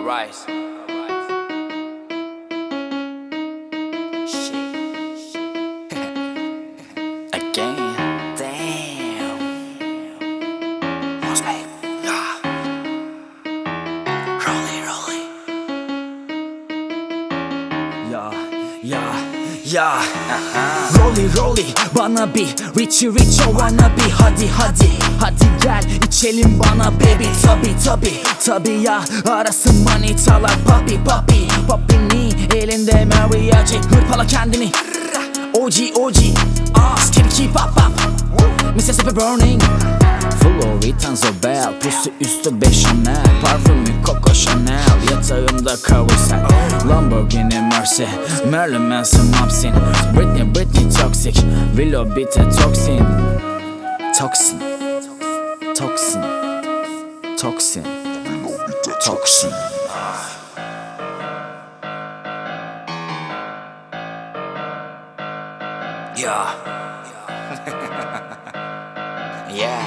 Alright. Again. Damn. Mosby. Yeah. Rolly. Ya Rolly bana bir Richie wanna be. Hadi gel içelim bana baby. Tabi ya arasın manitalar Papi'ni elinde mariachi. Hırpala kendini OG Skip keep up Mississippi burning Full Ritanzo Bell. Pusu üstü bechamel. Parfümü Coco Chanel. Yatağımda karusel. Lamborghini Mercy. Marilyn Manson Mopsin. Britney toxic. Willow bitter toxin. Yeah. Yeah.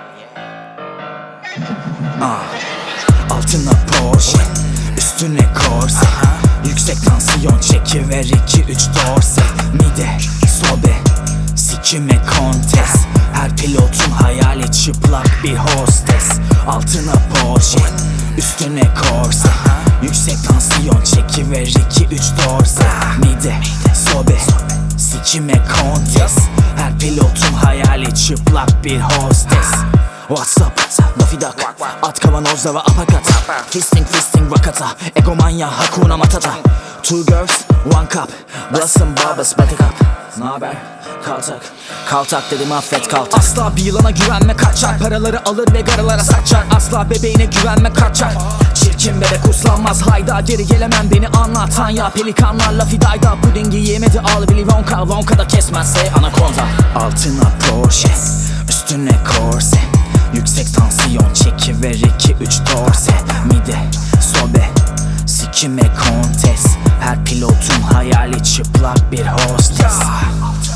Altına Porsche, üstüne korse. Yüksek tansiyon çekiver 2-3 dorse. Mide, sobe, sikime kontes. Her pilotun hayali çıplak bir hostes. Altına Porsche, üstüne korse. Yüksek tansiyon çekiver 2-3 dorse. Mide, sobe, sikime kontes. Her pilotun hayali çıplak bir hostes. WhatsApp, dafidak, at kavanozda ve apakat. Fisting, rakata, egomanya, hakuna matata. Two girls, one cup, blossom bubbles, buttercup. Naber? Kaltak dedim affet kaltak. Asla bir yılana güvenme kaçar. Paraları alır ve garalara saçar. Asla bebeğine güvenme kaçar. Çirkin bebek uslanmaz hayda. Geri gelemem beni anlatan ya. Pelikanlarla fidayda. Pudingi yemedi al Willy Wonka'da kesmezse anakonda. Altına Porsche, üstüne korse. Yüksek tansiyon çekiver 2-3 dorse. Mide, sobe, sikime kontes. Her pilotun hayali çıplak bir hostes.